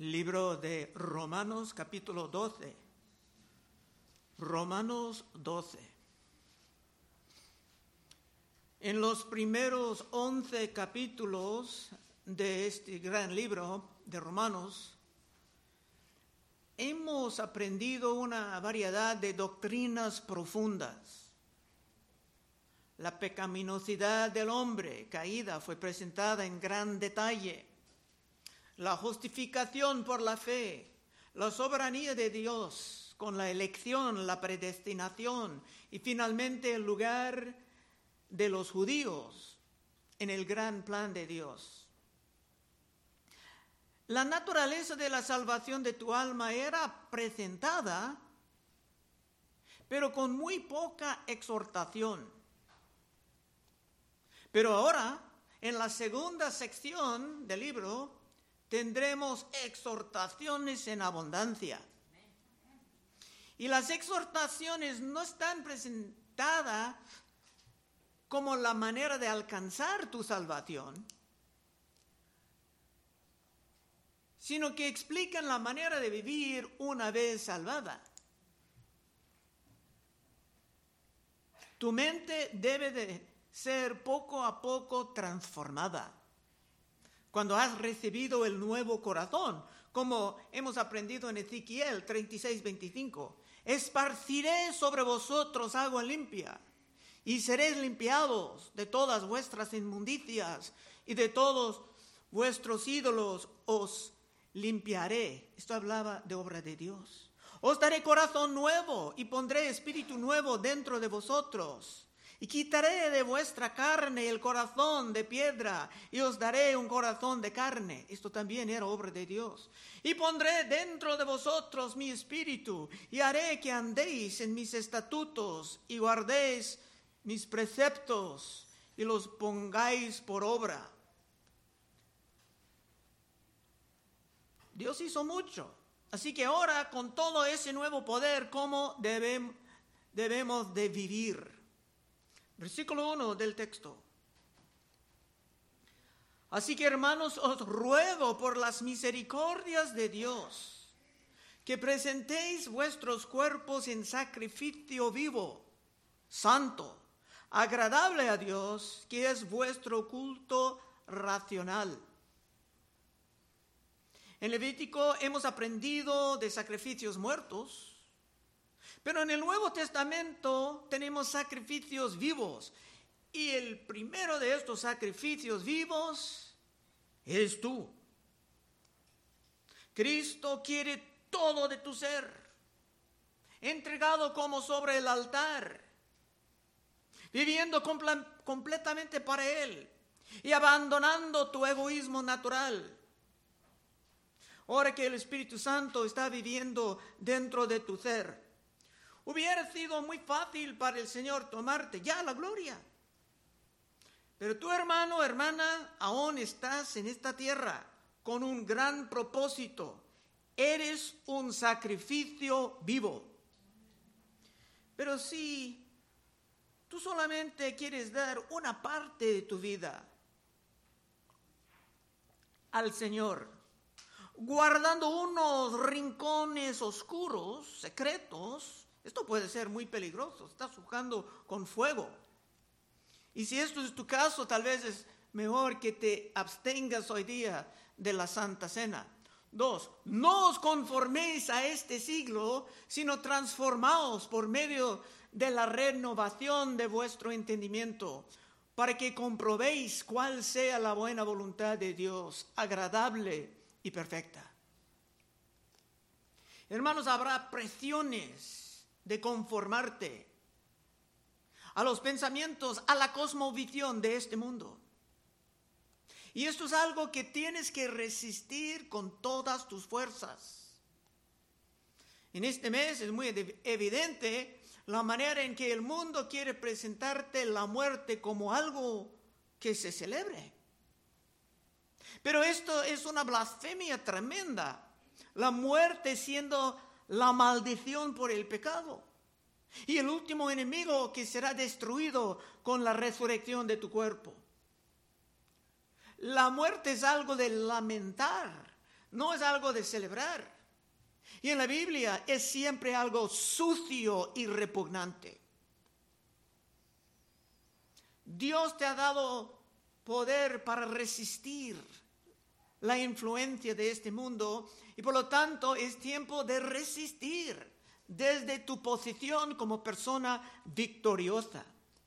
Libro de Romanos, capítulo 12. Romanos 12. En los primeros 11 capítulos de este gran libro de Romanos, hemos aprendido una variedad de doctrinas profundas. La pecaminosidad del hombre caída fue presentada en gran detalle. La justificación por la fe, la soberanía de Dios con la elección, la predestinación y finalmente el lugar de los judíos en el gran plan de Dios. La naturaleza de la salvación de tu alma era presentada, pero con muy poca exhortación. Pero ahora, en la segunda sección del libro, tendremos exhortaciones en abundancia. Y las exhortaciones no están presentadas como la manera de alcanzar tu salvación, sino que explican la manera de vivir una vez salvada. Tu mente debe de ser poco a poco transformada. Cuando has recibido el nuevo corazón, como hemos aprendido en Ezequiel 36:25, esparciré sobre vosotros agua limpia, y seréis limpiados de todas vuestras inmundicias, y de todos vuestros ídolos os limpiaré. Esto hablaba de obra de Dios. Os daré corazón nuevo, y pondré espíritu nuevo dentro de vosotros. Y quitaré de vuestra carne el corazón de piedra, y os daré un corazón de carne. Esto también era obra de Dios. Y pondré dentro de vosotros mi espíritu, y haré que andéis en mis estatutos, y guardéis mis preceptos, y los pongáis por obra. Dios hizo mucho. Así que ahora, con todo ese nuevo poder, ¿cómo debemos de vivir? Versículo 1 del texto. Así que, hermanos, os ruego por las misericordias de Dios que presentéis vuestros cuerpos en sacrificio vivo, santo, agradable a Dios, que es vuestro culto racional. En Levítico hemos aprendido de sacrificios muertos, pero en el Nuevo Testamento tenemos sacrificios vivos. Y el primero de estos sacrificios vivos eres tú. Cristo quiere todo de tu ser, entregado como sobre el altar, viviendo completamente para Él y abandonando tu egoísmo natural. Ahora que el Espíritu Santo está viviendo dentro de tu ser, hubiera sido muy fácil para el Señor tomarte ya a la gloria. Pero tú, hermano, hermana, aún estás en esta tierra con un gran propósito. Eres un sacrificio vivo. Pero si tú solamente quieres dar una parte de tu vida al Señor, guardando unos rincones oscuros, secretos, esto puede ser muy peligroso. Estás jugando con fuego. Y si esto es tu caso, tal vez es mejor que te abstengas hoy día de la Santa Cena. 2, no os conforméis a este siglo, sino transformaos por medio de la renovación de vuestro entendimiento, para que comprobéis cuál sea la buena voluntad de Dios, agradable y perfecta. Hermanos, habrá presiones de conformarte a los pensamientos, a la cosmovisión de este mundo. Y esto es algo que tienes que resistir con todas tus fuerzas. En este mes es muy evidente la manera en que el mundo quiere presentarte la muerte como algo que se celebre. Pero esto es una blasfemia tremenda. La muerte siendo la maldición por el pecado. Y el último enemigo que será destruido con la resurrección de tu cuerpo. La muerte es algo de lamentar, no es algo de celebrar. Y en la Biblia es siempre algo sucio y repugnante. Dios te ha dado poder para resistir la influencia de este mundo y por lo tanto es tiempo de resistir desde tu posición como persona victoriosa.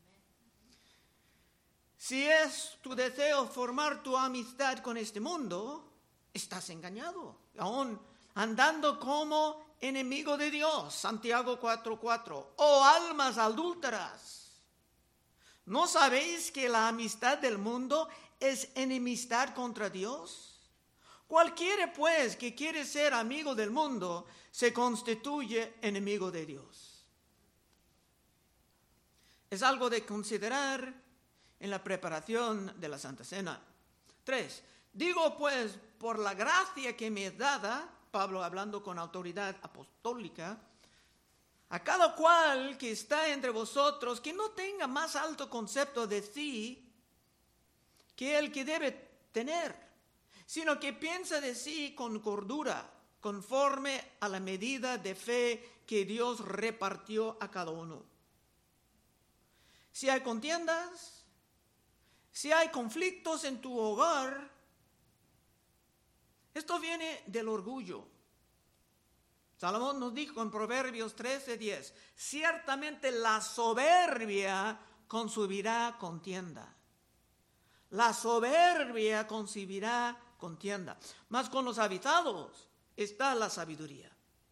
Si es tu deseo formar tu amistad con este mundo, estás engañado, aún andando como enemigo de Dios. Santiago 4:4. Oh almas adúlteras, ¿no sabéis que la amistad del mundo es enemistad contra Dios? Cualquiera pues que quiere ser amigo del mundo se constituye enemigo de Dios. Es algo de considerar en la preparación de la Santa Cena. 3. Digo pues, por la gracia que me es dada, Pablo hablando con autoridad apostólica, a cada cual que está entre vosotros, que no tenga más alto concepto de sí que el que debe tener, sino que piensa de sí con cordura, conforme a la medida de fe que Dios repartió a cada uno. Si hay contiendas, si hay conflictos en tu hogar, esto viene del orgullo. Salomón nos dijo en Proverbios 13:10, ciertamente la soberbia concebirá contienda. La soberbia concebirá contienda, mas con los avisados está la sabiduría.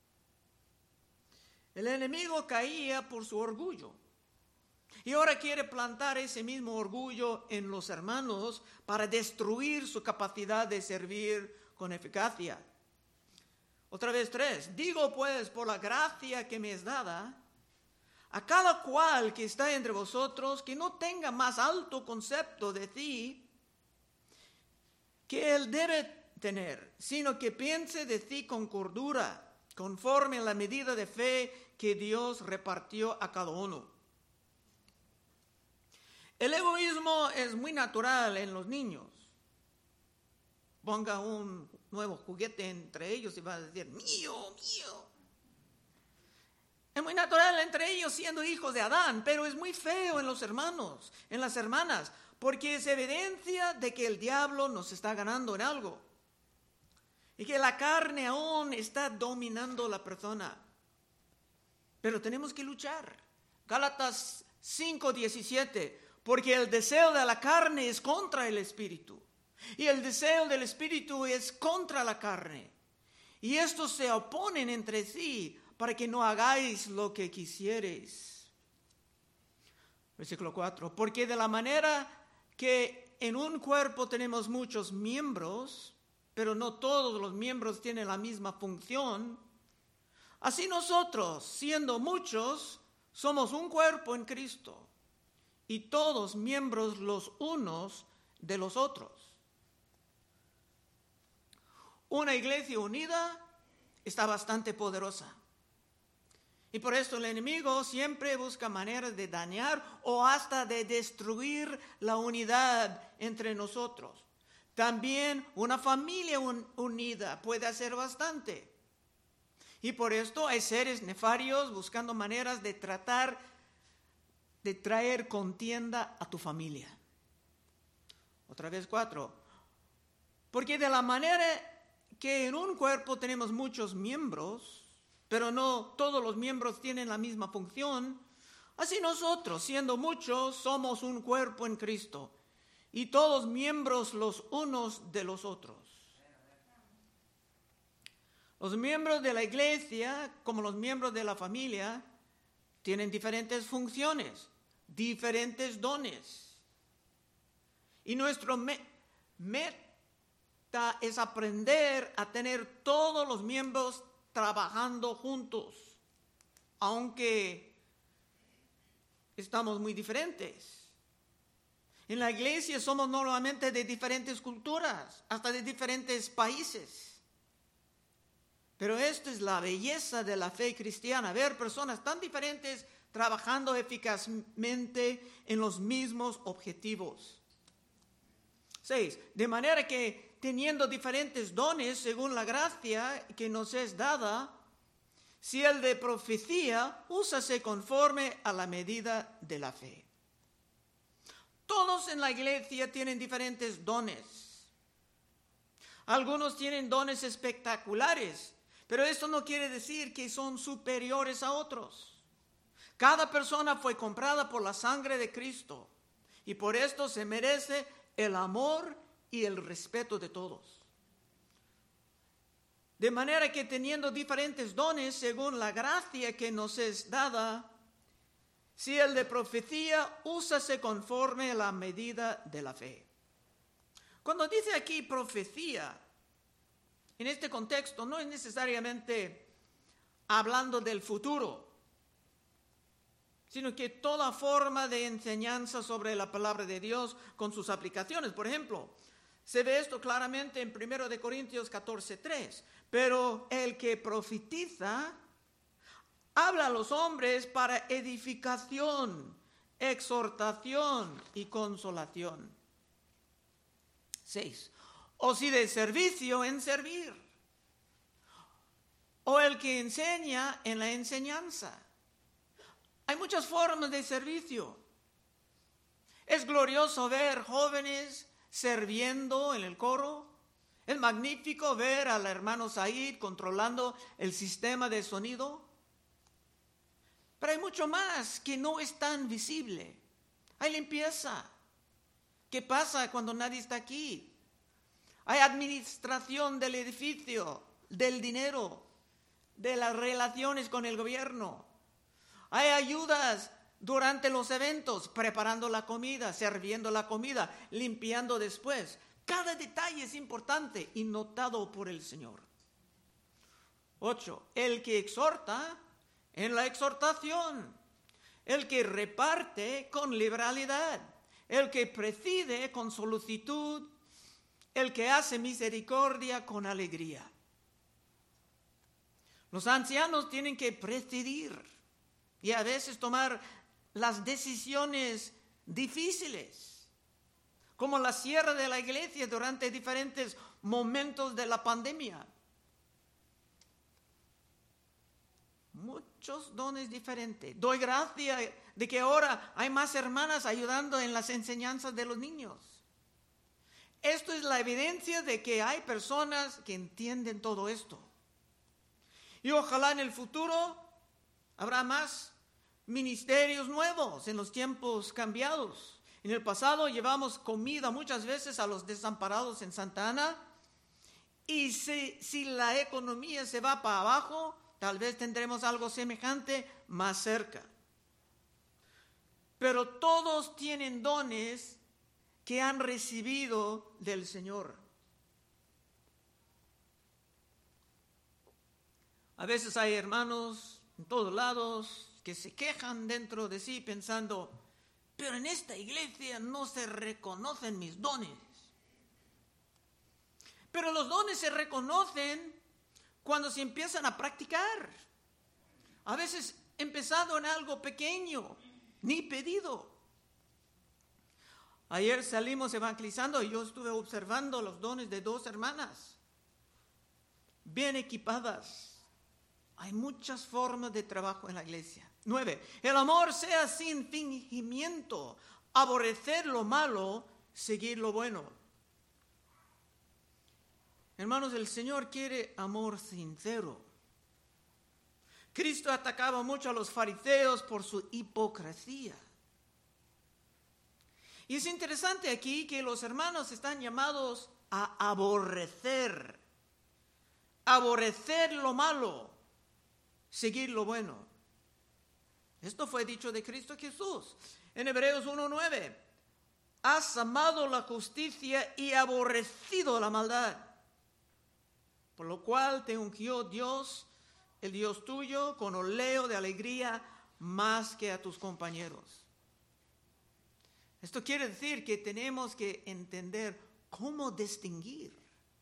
El enemigo caía por su orgullo. Y ahora quiere plantar ese mismo orgullo en los hermanos para destruir su capacidad de servir con eficacia. Otra vez 3. Digo pues, por la gracia que me es dada, a cada cual que está entre vosotros, que no tenga más alto concepto de sí que él debe tener, sino que piense de sí con cordura, conforme a la medida de fe que Dios repartió a cada uno. El egoísmo es muy natural en los niños. Ponga un nuevo juguete entre ellos y va a decir, mío, mío. Es muy natural entre ellos siendo hijos de Adán, pero es muy feo en los hermanos, en las hermanas, porque es evidencia de que el diablo nos está ganando en algo y que la carne aún está dominando la persona. Pero tenemos que luchar. Gálatas 5:17. Porque el deseo de la carne es contra el espíritu, y el deseo del espíritu es contra la carne. Y estos se oponen entre sí para que no hagáis lo que quisiereis. Versículo 4. Porque de la manera que en un cuerpo tenemos muchos miembros, pero no todos los miembros tienen la misma función, así nosotros, siendo muchos, somos un cuerpo en Cristo. Y todos miembros los unos de los otros. Una iglesia unida está bastante poderosa. Y por esto el enemigo siempre busca maneras de dañar o hasta de destruir la unidad entre nosotros. También una familia unida puede hacer bastante. Y por esto hay seres nefarios buscando maneras de traer contienda a tu familia. Otra vez 4. Porque de la manera que en un cuerpo tenemos muchos miembros, pero no todos los miembros tienen la misma función, así nosotros, siendo muchos, somos un cuerpo en Cristo, y todos miembros los unos de los otros. Los miembros de la iglesia, como los miembros de la familia, tienen diferentes funciones, diferentes dones. Y nuestro meta es aprender a tener todos los miembros trabajando juntos, aunque estamos muy diferentes. En la iglesia somos normalmente de diferentes culturas, hasta de diferentes países. Pero esta es la belleza de la fe cristiana, ver personas tan diferentes trabajando eficazmente en los mismos objetivos. 6. De manera que teniendo diferentes dones según la gracia que nos es dada, si el de profecía, úsase conforme a la medida de la fe. Todos en la iglesia tienen diferentes dones. Algunos tienen dones espectaculares, pero esto no quiere decir que son superiores a otros. Cada persona fue comprada por la sangre de Cristo y por esto se merece el amor y el respeto de todos. De manera que teniendo diferentes dones según la gracia que nos es dada, si el de profecía, úsase conforme a la medida de la fe. Cuando dice aquí profecía, en este contexto no es necesariamente hablando del futuro, sino que toda forma de enseñanza sobre la palabra de Dios con sus aplicaciones. Por ejemplo, se ve esto claramente en 1 Corintios 14:3. Pero el que profetiza habla a los hombres para edificación, exhortación y consolación. 6. O si de servicio, en servir. O el que enseña, en la enseñanza. Hay muchas formas de servicio. Es glorioso ver jóvenes sirviendo en el coro. Es magnífico ver al hermano Said controlando el sistema de sonido. Pero hay mucho más que no es tan visible. Hay limpieza. ¿Qué pasa cuando nadie está aquí? Hay administración del edificio, del dinero, de las relaciones con el gobierno. Hay ayudas durante los eventos, preparando la comida, sirviendo la comida, limpiando después. Cada detalle es importante y notado por el Señor. 8. El que exhorta en la exhortación. El que reparte con liberalidad. El que preside con solicitud. El que hace misericordia con alegría. Los ancianos tienen que presidir y a veces tomar las decisiones difíciles, como la cierre de la iglesia durante diferentes momentos de la pandemia. Muchos dones diferentes. Doy gracia de que ahora hay más hermanas ayudando en las enseñanzas de los niños. Esto es la evidencia de que hay personas que entienden todo esto. Y ojalá en el futuro habrá más ministerios nuevos en los tiempos cambiados. En el pasado llevamos comida muchas veces a los desamparados en Santa Ana. Y si la economía se va para abajo, tal vez tendremos algo semejante más cerca. Pero todos tienen dones que han recibido del Señor. A veces hay hermanos en todos lados que se quejan dentro de sí pensando, pero en esta iglesia no se reconocen mis dones. Pero los dones se reconocen cuando se empiezan a practicar. A veces empezado en algo pequeño, ni pedido. Ayer salimos evangelizando y yo estuve observando los dones de 2 hermanas, bien equipadas. Hay muchas formas de trabajo en la iglesia. 9. El amor sea sin fingimiento, aborrecer lo malo, seguir lo bueno. Hermanos, el Señor quiere amor sincero. Cristo atacaba mucho a los fariseos por su hipocresía. Y es interesante aquí que los hermanos están llamados a aborrecer lo malo, seguir lo bueno. Esto fue dicho de Cristo Jesús. En Hebreos 1:9, has amado la justicia y aborrecido la maldad, por lo cual te ungió Dios, el Dios tuyo, con óleo de alegría más que a tus compañeros. Esto quiere decir que tenemos que entender cómo distinguir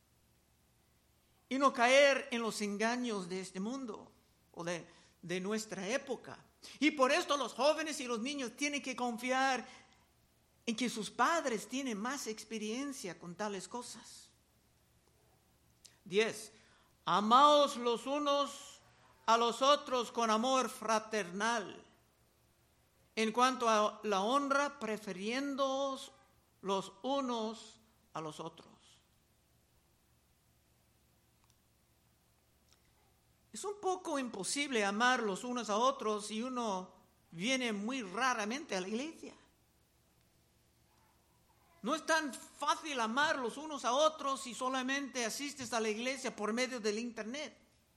y no caer en los engaños de este mundo o de nuestra época. Y por esto los jóvenes y los niños tienen que confiar en que sus padres tienen más experiencia con tales cosas. 10. Amaos los unos a los otros con amor fraternal. En cuanto a la honra, prefiriéndoos los unos a los otros. Es un poco imposible amar los unos a otros si uno viene muy raramente a la iglesia. No es tan fácil amar los unos a otros si solamente asistes a la iglesia por medio del internet.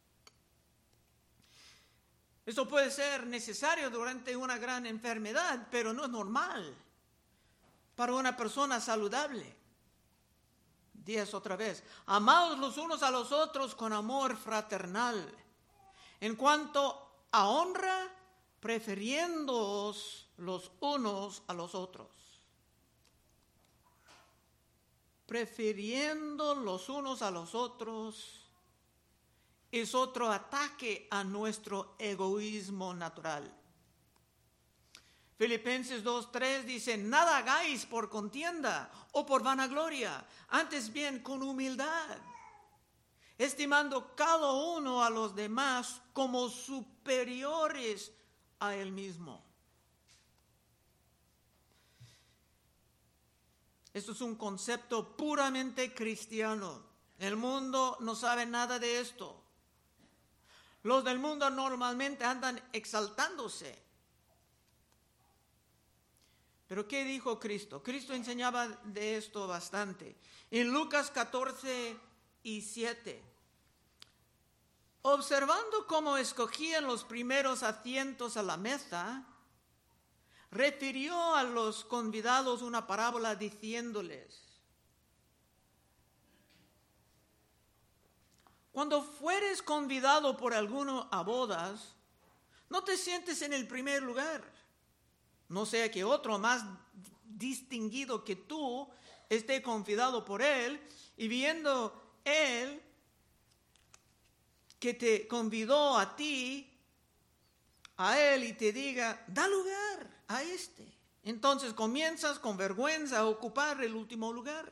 Eso puede ser necesario durante una gran enfermedad, pero no es normal para una persona saludable. 10 otra vez. Amaos los unos a los otros con amor fraternal. En cuanto a honra, prefiriéndoos los unos a los otros. Prefiriendo los unos a los otros es otro ataque a nuestro egoísmo natural. Filipenses 2:3 dice, nada hagáis por contienda o por vanagloria, antes bien con humildad, estimando cada uno a los demás como superiores a él mismo. Esto es un concepto puramente cristiano. El mundo no sabe nada de esto. Los del mundo normalmente andan exaltándose. Pero ¿qué dijo Cristo? Cristo enseñaba de esto bastante. En Lucas 14:7. Observando cómo escogían los primeros asientos a la mesa, refirió a los convidados una parábola diciéndoles, cuando fueres convidado por alguno a bodas, no te sientes en el primer lugar, no sea que otro más distinguido que tú esté convidado por él, y viendo él que te convidó a ti, a él, y te diga, da lugar a este. Entonces comienzas con vergüenza a ocupar el último lugar.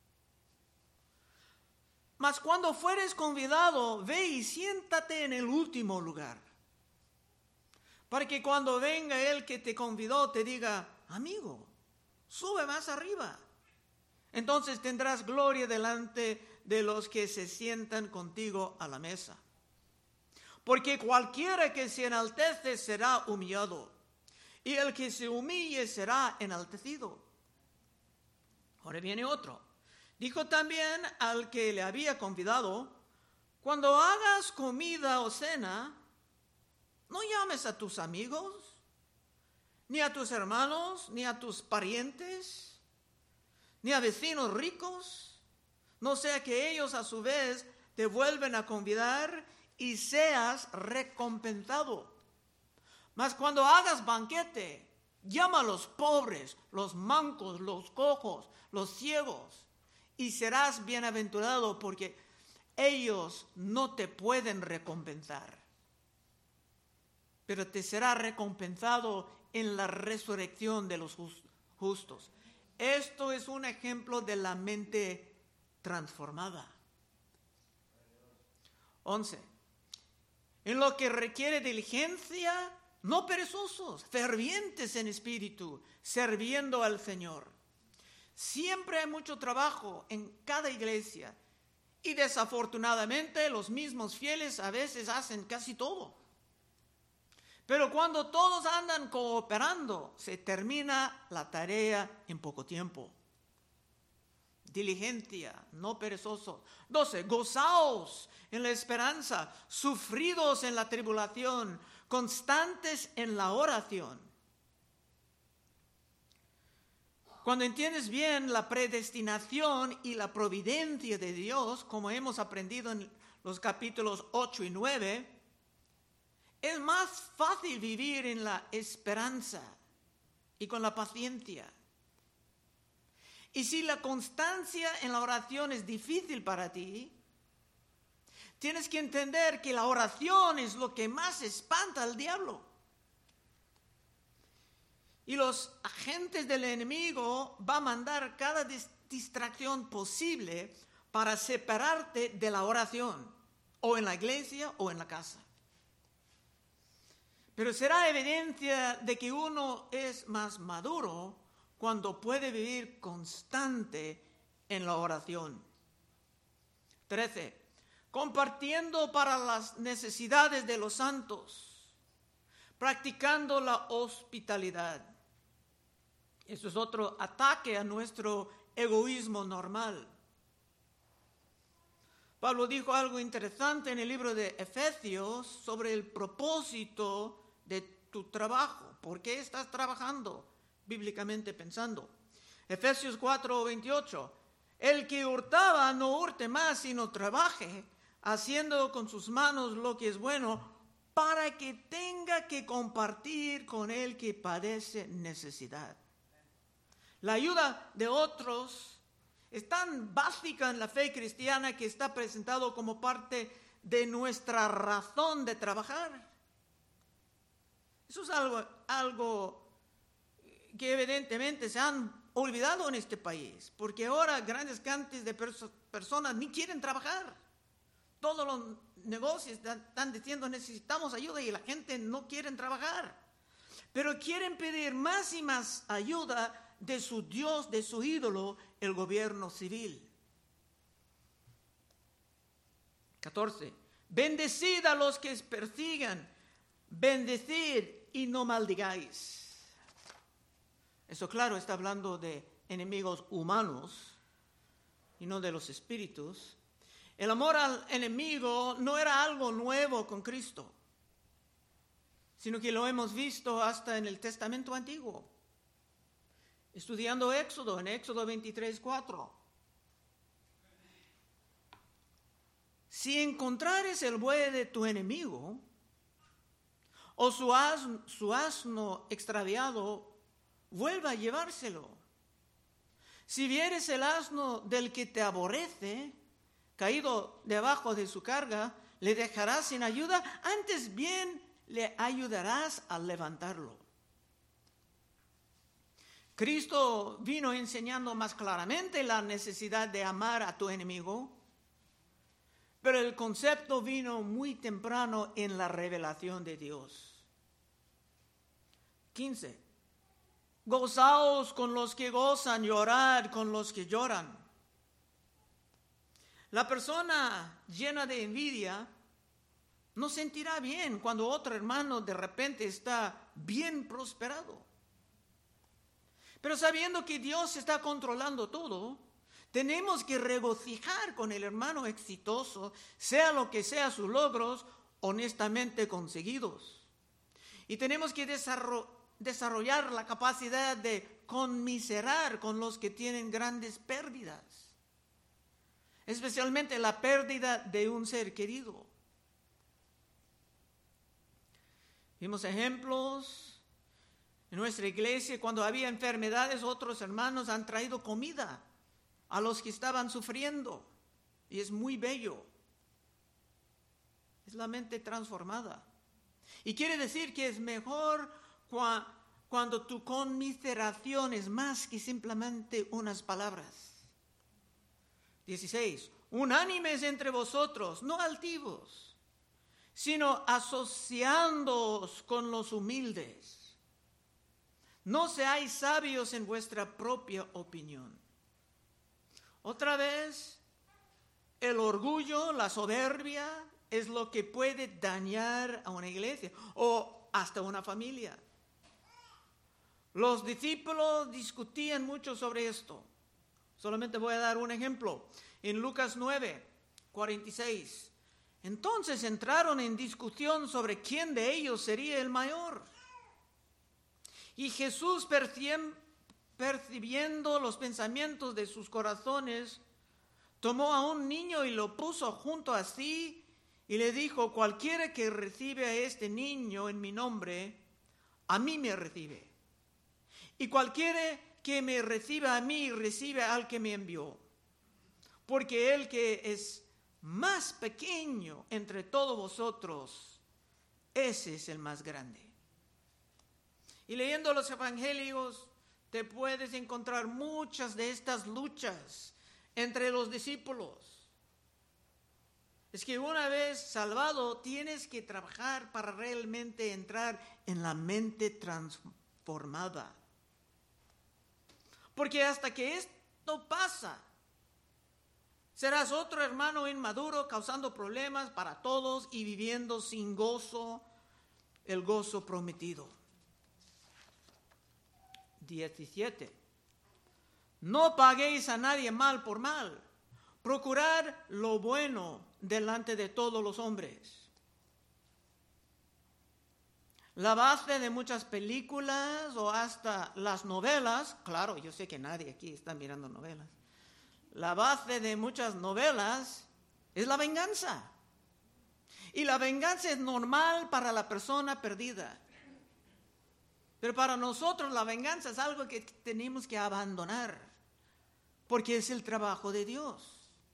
Mas cuando fueres convidado, ve y siéntate en el último lugar, para que cuando venga el que te convidó te diga, amigo, sube más arriba. Entonces tendrás gloria delante de los que se sientan contigo a la mesa. Porque cualquiera que se enaltece será humillado, y el que se humille será enaltecido. Ahora viene otro. Dijo también al que le había convidado, cuando hagas comida o cena, no llames a tus amigos, ni a tus hermanos, ni a tus parientes, ni a vecinos ricos, no sea que ellos a su vez te vuelven a convidar y seas recompensado. Mas cuando hagas banquete, llama a los pobres, los mancos, los cojos, los ciegos, y serás bienaventurado porque ellos no te pueden recompensar, pero te será recompensado en la resurrección de los justos. Esto es un ejemplo de la mente transformada. 11. En lo que requiere diligencia, no perezosos, fervientes en espíritu, sirviendo al Señor. Siempre hay mucho trabajo en cada iglesia y desafortunadamente los mismos fieles a veces hacen casi todo. Pero cuando todos andan cooperando, se termina la tarea en poco tiempo. Diligencia, no perezosos. 12. Gozaos en la esperanza, sufridos en la tribulación, constantes en la oración. Cuando entiendes bien la predestinación y la providencia de Dios, como hemos aprendido en los capítulos 8 y 9, es más fácil vivir en la esperanza y con la paciencia. Y si la constancia en la oración es difícil para ti, tienes que entender que la oración es lo que más espanta al diablo. Y los agentes del enemigo van a mandar cada distracción posible para separarte de la oración, o en la iglesia o en la casa. Pero será evidencia de que uno es más maduro cuando puede vivir constante en la oración. 13. Compartiendo para las necesidades de los santos, practicando la hospitalidad. Eso es otro ataque a nuestro egoísmo normal. Pablo dijo algo interesante en el libro de Efesios sobre el propósito de tu trabajo. ¿Por qué estás trabajando? Bíblicamente pensando. Efesios 4:28. El que hurtaba no hurte más, sino trabaje, haciendo con sus manos lo que es bueno, para que tenga que compartir con el que padece necesidad. La ayuda de otros es tan básica en la fe cristiana que está presentado como parte de nuestra razón de trabajar. Eso es algo que evidentemente se han olvidado en este país, porque ahora grandes cantidades de personas ni quieren trabajar. Todos los negocios están diciendo necesitamos ayuda y la gente no quiere trabajar, pero quieren pedir más y más ayuda de su Dios, de su ídolo, el gobierno civil. 14. Bendecid a los que os persigan, bendecid y no maldigáis. Eso, claro, está hablando de enemigos humanos y no de los espíritus. El amor al enemigo no era algo nuevo con Cristo, sino que lo hemos visto hasta en el Testamento Antiguo. Estudiando Éxodo, en Éxodo 23:4. Si encontrares el buey de tu enemigo, o su asno extraviado, vuelva a llevárselo. Si vieres el asno del que te aborrece, caído debajo de su carga, le dejarás sin ayuda, antes bien le ayudarás a levantarlo. Cristo vino enseñando más claramente la necesidad de amar a tu enemigo, pero el concepto vino muy temprano en la revelación de Dios. 15. Gozaos con los que gozan, llorad con los que lloran. La persona llena de envidia no sentirá bien cuando otro hermano de repente está bien prosperado. Pero sabiendo que Dios está controlando todo, tenemos que regocijar con el hermano exitoso, sea lo que sea sus logros honestamente conseguidos. Y tenemos que desarrollar la capacidad de conmiserar con los que tienen grandes pérdidas, especialmente la pérdida de un ser querido. Vimos ejemplos en nuestra iglesia. Cuando había enfermedades, otros hermanos han traído comida a los que estaban sufriendo, y es muy bello. Es la mente transformada. Y quiere decir que es mejor cuando tu conmiseración es más que simplemente unas palabras. 16. Unánimes entre vosotros, no altivos, sino asociándoos con los humildes. No seáis sabios en vuestra propia opinión. Otra vez, el orgullo, la soberbia, es lo que puede dañar a una iglesia o hasta una familia. Los discípulos discutían mucho sobre esto. Solamente voy a dar un ejemplo. En Lucas 9:46. Entonces entraron en discusión sobre quién de ellos sería el mayor. Y Jesús, percibiendo los pensamientos de sus corazones, tomó a un niño y lo puso junto a sí y le dijo: cualquiera que recibe a este niño en mi nombre, a mí me recibe. Y cualquiera que me reciba a mí, recibe al que me envió. Porque el que es más pequeño entre todos vosotros, ese es el más grande. Y leyendo los evangelios te puedes encontrar muchas de estas luchas entre los discípulos. Es que una vez salvado tienes que trabajar para realmente entrar en la mente transformada. Porque hasta que esto pasa, serás otro hermano inmaduro causando problemas para todos y viviendo sin gozo, el gozo prometido. 17. No paguéis a nadie mal por mal. Procurad lo bueno delante de todos los hombres. La base de muchas películas o hasta las novelas, claro, yo sé que nadie aquí está mirando novelas. La base de muchas novelas es la venganza. Y la venganza es normal para la persona perdida. Pero para nosotros la venganza es algo que tenemos que abandonar, porque es el trabajo de Dios.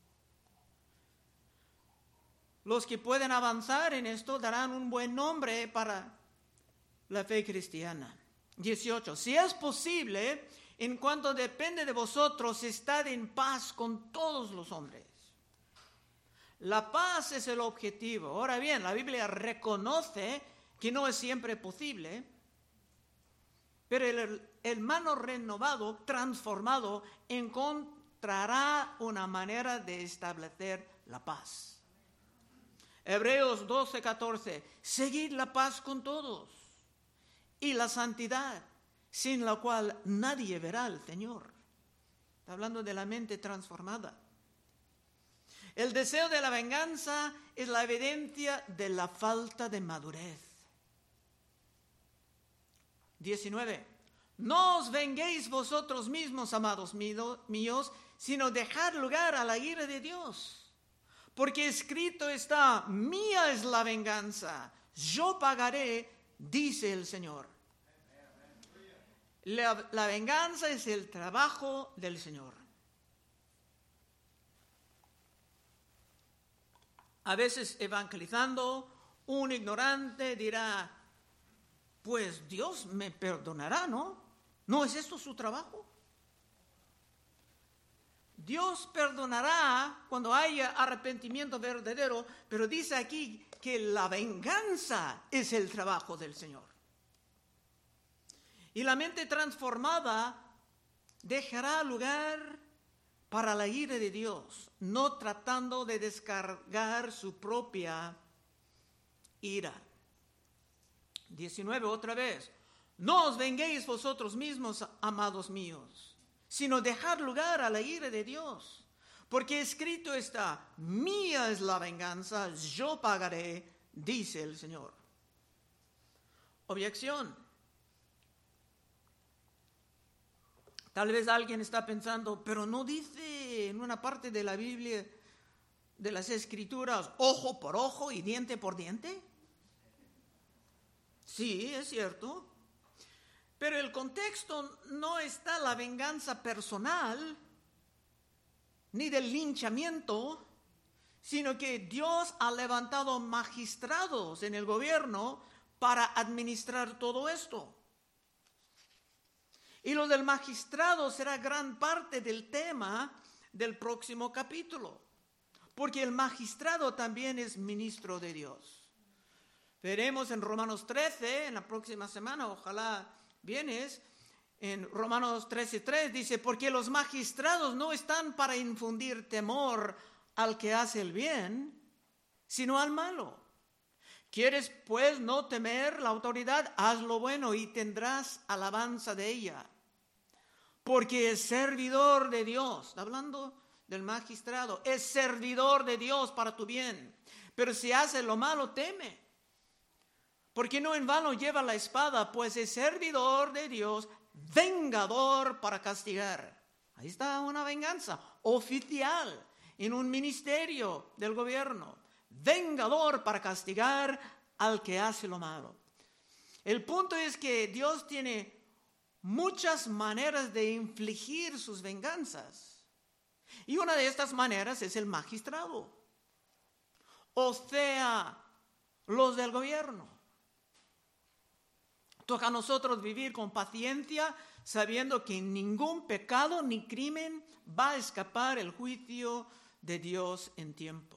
Los que pueden avanzar en esto darán un buen nombre para la fe cristiana. 18. Si es posible, en cuanto depende de vosotros, estad en paz con todos los hombres. La paz es el objetivo. Ahora bien, la Biblia reconoce que no es siempre posible, pero el hermano renovado, transformado, encontrará una manera de establecer la paz. Hebreos 12:14. Seguid la paz con todos y la santidad, sin la cual nadie verá al Señor. Está hablando de la mente transformada. El deseo de la venganza es la evidencia de la falta de madurez. 19. No os venguéis vosotros mismos, amados míos, sino dejad lugar a la ira de Dios. Porque escrito está, mía es la venganza, yo pagaré, dice el Señor. La venganza es el trabajo del Señor. A veces evangelizando, un ignorante dirá, pues Dios me perdonará, ¿no? ¿No es esto su trabajo? Dios perdonará cuando haya arrepentimiento verdadero, pero dice aquí que la venganza es el trabajo del Señor. Y la mente transformada dejará lugar para la ira de Dios, no tratando de descargar su propia ira. 19, otra vez. No os venguéis vosotros mismos, amados míos, sino dejad lugar a la ira de Dios. Porque escrito está, mía es la venganza, yo pagaré, dice el Señor. Objeción. Tal vez alguien está pensando, pero no dice en una parte de la Biblia, de las Escrituras, ojo por ojo y diente por diente. Sí, es cierto. Pero el contexto no está la venganza personal, ni del linchamiento, sino que Dios ha levantado magistrados en el gobierno para administrar todo esto. Y lo del magistrado será gran parte del tema del próximo capítulo, porque el magistrado también es ministro de Dios. Veremos en Romanos 13, en la próxima semana, ojalá vienes, en Romanos 13:3 dice, porque los magistrados no están para infundir temor al que hace el bien, sino al malo. ¿Quieres pues no temer la autoridad? Haz lo bueno y tendrás alabanza de ella. Porque es servidor de Dios. Está hablando del magistrado. Es servidor de Dios para tu bien. Pero si hace lo malo, teme. Porque no en vano lleva la espada, pues es servidor de Dios, vengador para castigar. Ahí está una venganza oficial en un ministerio del gobierno. Vengador para castigar al que hace lo malo. El punto es que Dios tiene muchas maneras de infligir sus venganzas. Y una de estas maneras es el magistrado. O sea, los del gobierno. Toca a nosotros vivir con paciencia, sabiendo que ningún pecado ni crimen va a escapar el juicio de Dios en tiempo.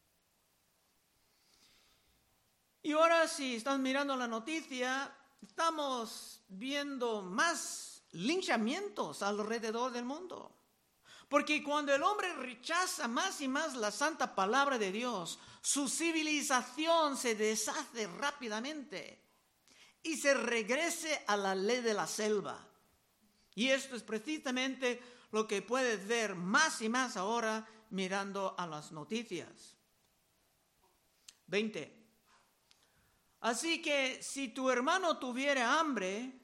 Y ahora, si están mirando la noticia, estamos viendo más linchamientos alrededor del mundo. Porque cuando el hombre rechaza más y más la santa palabra de Dios, su civilización se deshace rápidamente y se regrese a la ley de la selva. Y esto es precisamente lo que puedes ver más y más ahora mirando a las noticias. 20. Así que si tu hermano tuviera hambre,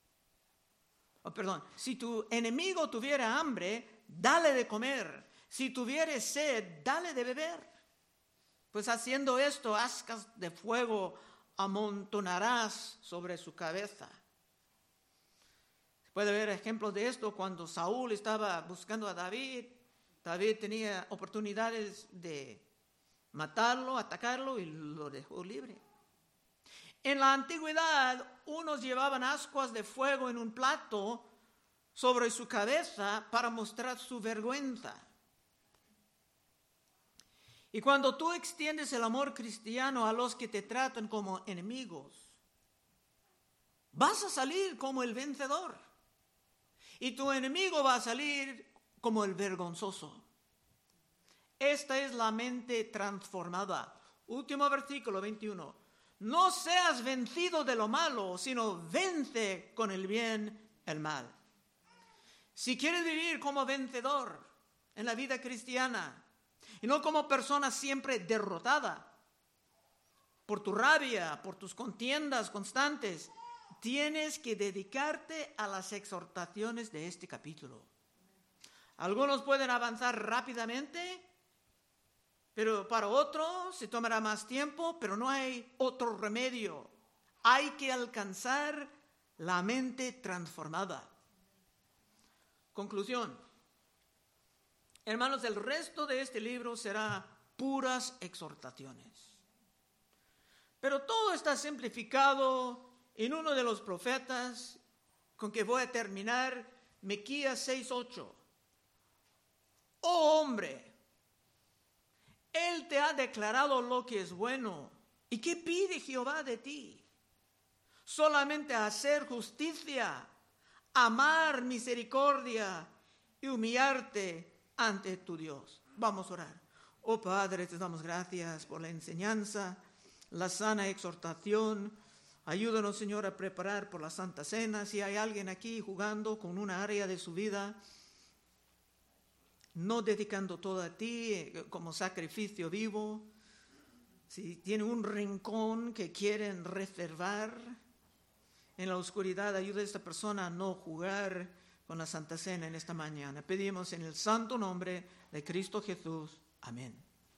si tu enemigo tuviera hambre, dale de comer. Si tuviere sed, dale de beber. Pues haciendo esto, ascas de fuego amontonarás sobre su cabeza. Se puede ver ejemplos de esto cuando Saúl estaba buscando a David. David tenía oportunidades de matarlo, atacarlo y lo dejó libre. En la antigüedad, unos llevaban ascuas de fuego en un plato sobre su cabeza para mostrar su vergüenza. Y cuando tú extiendes el amor cristiano a los que te tratan como enemigos, vas a salir como el vencedor. Y tu enemigo va a salir como el vergonzoso. Esta es la mente transformada. Último versículo 21. No seas vencido de lo malo, sino vence con el bien el mal. Si quieres vivir como vencedor en la vida cristiana y no como persona siempre derrotada por tu rabia, por tus contiendas constantes, tienes que dedicarte a las exhortaciones de este capítulo. Algunos pueden avanzar rápidamente, pero para otros se tomará más tiempo, pero no hay otro remedio. Hay que alcanzar la mente transformada. Conclusión. Hermanos, el resto de este libro será puras exhortaciones. Pero todo está simplificado en uno de los profetas con que voy a terminar, Miqueas 6:8. Oh hombre, Él te ha declarado lo que es bueno. ¿Y qué pide Jehová de ti? Solamente hacer justicia, amar misericordia y humillarte ante tu Dios. Vamos a orar. Oh Padre, te damos gracias por la enseñanza, la sana exhortación. Ayúdanos, Señor, a preparar por la Santa Cena. Si hay alguien aquí jugando con una área de su vida, no dedicando todo a ti como sacrificio vivo, si tiene un rincón que quieren reservar en la oscuridad, ayuda a esta persona a no jugar con la Santa Cena en esta mañana. Pedimos en el santo nombre de Cristo Jesús. Amén.